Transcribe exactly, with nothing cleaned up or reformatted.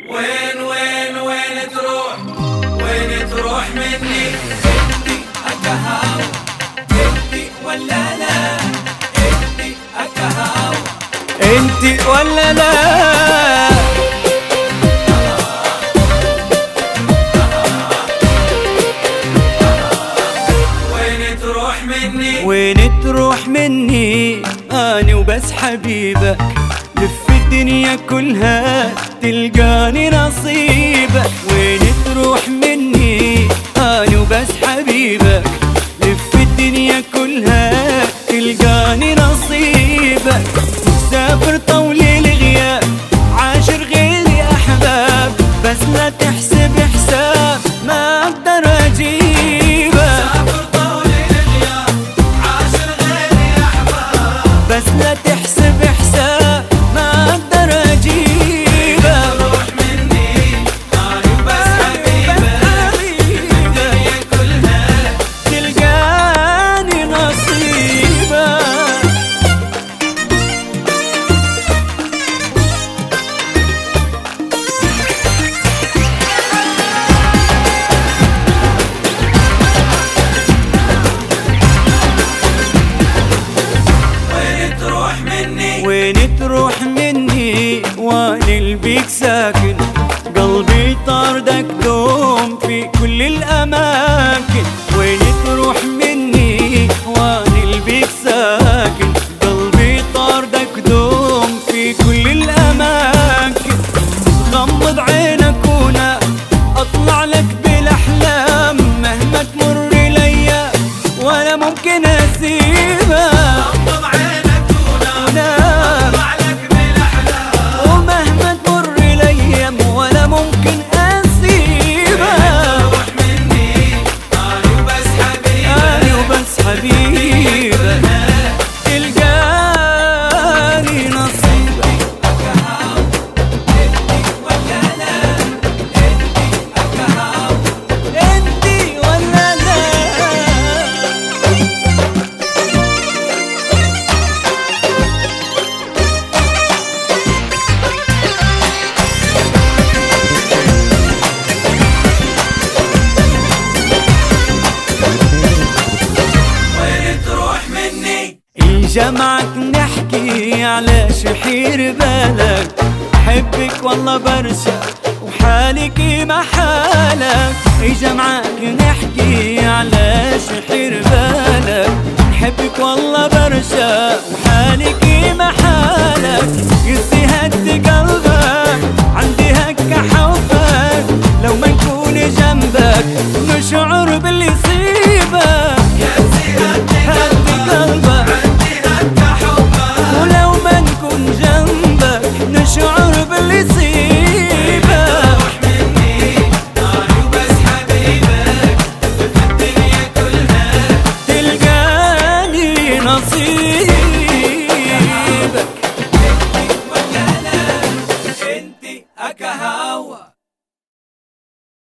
وين وين وين تروح وين تروح مني؟ انتي القهوة انتي ولا لا؟ انتي القهوة انتي ولا لا؟ وين تروح مني؟ وين تروح مني؟ أنا وبس حبيبك لف الدنيا كلها تلقاني نصيبك. وين تروح مني؟ أنا وبس حبيبك لف الدنيا كلها تلقاني نصيبك. مسافر طول الغياب عاشر غيري أحباب، بس لا تحسب حساب ما أقدر أجيبك. مسافر طول الغياب عاشر غيري أحباب، بس لا تحسب حساب ما أقدر أجيبك. تروح مني أنا وبس حبيبك الدنيا كلها تلقاني نصيبك. وين تروح مني؟ وين تروح مني وانا البيك ساكن؟ قلبي طاردك دوم في كل الاماكن. وين تروح مني وانا البيك ساكن؟ قلبي طاردك دوم في كل الاماكن. غمض عينك ونا اطلع لك بالاحلام، مهما تمر ليا ولا ممكن اسيبك. غمض عينك ونام اطلع لك بالاحلام، ومهما تمر الايام ولا ممكن اسيبك. تروح مني أنا وبس حبيبك انا وبس حبيبك تلقاني نصيبك. انتي ولا لا؟ وين تروح مني؟ جمعك نحكي على شحير بالك، حبك والله برشا وحالك ما حالك. جمعك نحكي على شحير بالك، حبك والله برشا وحالك ما حالك. قصي هد قلبك عندي هكا حبك، لو ما نكون جنبك نشعر باللي يصيبك. هد قلبك ولو ما نكون جنبك نشعر باللي يصيبك. تروح مني أنا وبس حبيبك في الدنيا كلها تلقاني نصيبك.